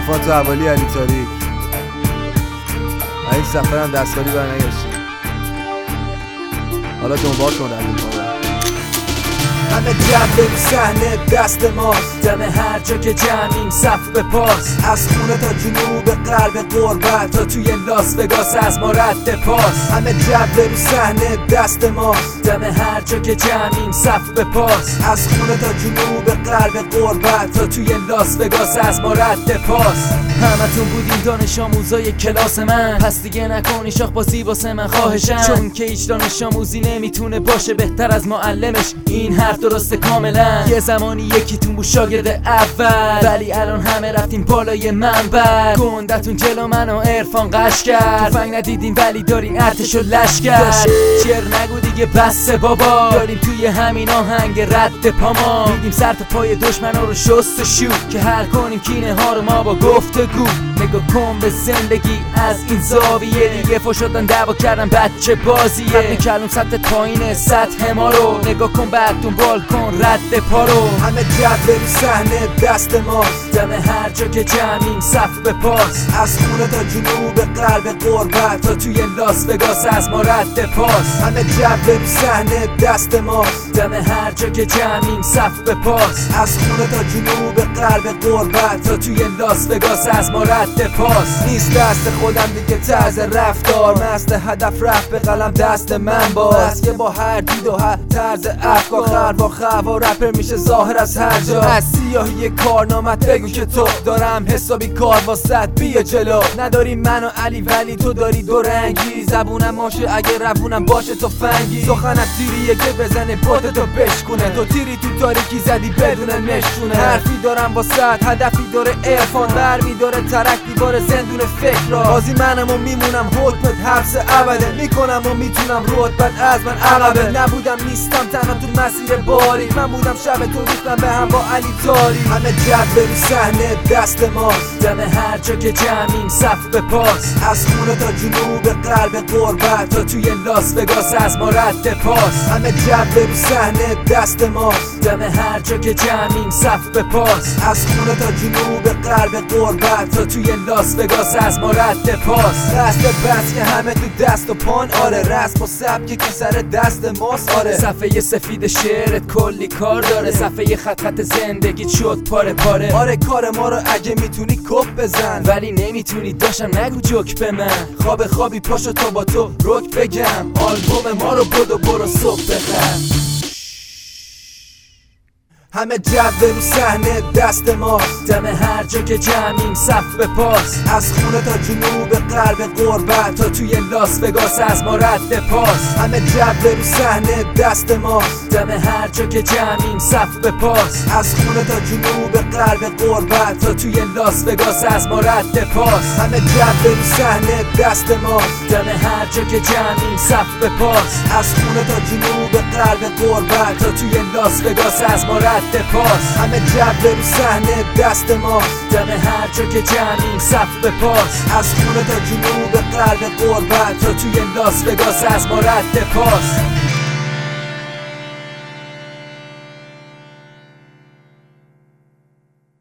صفات و حوالی علی تاریک. این سفر هم دستکاری برنگشتیم. حالا دنبال کن در این کاره. همه جمع رو صحنه دست ماست، دم هر جا که جمعیم صف به پاس. از خونه تا جنوب غرب غربت، تا توی لاس وگاس از ما رد پاس. همه جمع رو صحنه دست ماست، دم هر جا که جمعیم صف به پاس. از خونه تا جنوب غرب غربت، تا توی لاس وگاس از ما رد پاس. همتون بودین دانش آموزای کلاس من، پس دیگه نکنی شاخ بازی واسه من خواهشم. چون که هیچ دانش آموزی نمیتونه باشه بهتر از معلمش، این حرف درسته کاملا. یه زمانی یکیتون بود شاگرد اول، ولی الان همه رفتیم بالای منبر. گندتون جلو من و عرفان قش کرد، تفنگ ندیدین ولی دارین ارتش و لشکر. چر نگو دیگه بسه بابا، داریم توی همین آهنگ رد پاما. میدیم سر تا پای دشمنا رو شست و شو، که حل کنیم کینه ها رو ما با گفتگو. نگاه کن به زندگی از این زاویه، دیگه فوش شدن دعوا کردن بچه بازیه. همه کلون سطح پایین سطح ما رو نگاه کن، بعد دنبال کن رد پا رو. همه جبه رو صحنه دست ماست، دم هر جا که جمعیم صف به پاس. از خونه تا جنوب غرب غربت، تا توی لاس وگاس از ما رد پاس. همه جبه رو صحنه دست ماست، دم هر جا که جمعیم صف به پاس. از خونه تا جنوب غرب غربت، تا توی لاس وگاس از ما رد پاس. نیست دست خودم دیگه طرز رفتار، مست هدف رفت به قلم دست من باز. که با هر دید و هر طرز افکار، خروا خوا رپر میشه ظاهر از هر جا. از سیاهی کارنامت بگو که تو دارم حسابی کار واسط، بیا جلو. نداری من و علی ولی تو داری دو رنگی، زبونم ماشه اگه روونم باشه تو فنگی. سخنت تیریه که بزنه بوتتو بشکونه، تو تیری تو تاریکی زدی بدون نشونه. حرفی دارم واسط، هدفی داره عرفان، برمی داره ترک دیوار زندون فکر را. بازی منم و میمونم، حکمت حبس ابده. میکنم و میتونم، رتبت از من عقبه. نبودم نیستم تنها تو مسیر باریک، من بودم شب تو ریختم به هم با علی تاریک. همه جبه رو صحنه دست ماست، دم هر جا که جمعیم صف به پاس. از خونه تا جنوب غرب غربت، تا توی لاس وگاس از ما رد پاس. همه جبه رو صحنه دست ماست، دم هر جا که جمعیم صف به پاس. از خونه تا جنوب غرب غربت، تا توی لاس وگاس از ما رد پاس. دست بس که همه تو دست و پان، آره رسم و سبکی که سر دست ماست. آره صفحه سفید شعرت کلی کار داره، صفحه خط زندگی شد پاره پاره. آره کار ما رو اگه میتونی کپ بزن، ولی نمیتونی داشتم نگو جوک به من. خوابی پاشو تا با تو رک بگم، آلبوم ما رو بدو برو صبح بخم. همه جبه رو صحنه دست ماست، دم هر جا که جمعیم صف به پاس. از خونه تا جنوب غرب غربت، تا توی لاس وگاس از ما رد پاس. همه جبه رو صحنه دست ماست، دم هر جا که جمعیم صف به پاس. از خونه تا جنوب غرب غربت، تا توی لاس وگاس از ما رد پاس. همه جبه رو صحنه دست ماست، دم هر جا که جمعیم صف به پاس. از خونه تا جنوب غرب غربت، تا توی لاس وگاس از ما رد پاس. همه جبه رو صحنه دست ماست، دم هر جا که جمعیم صف به پاس. از خونه تا جنوب غرب غربت، تا توی لاس وگاس از ما رد پاس.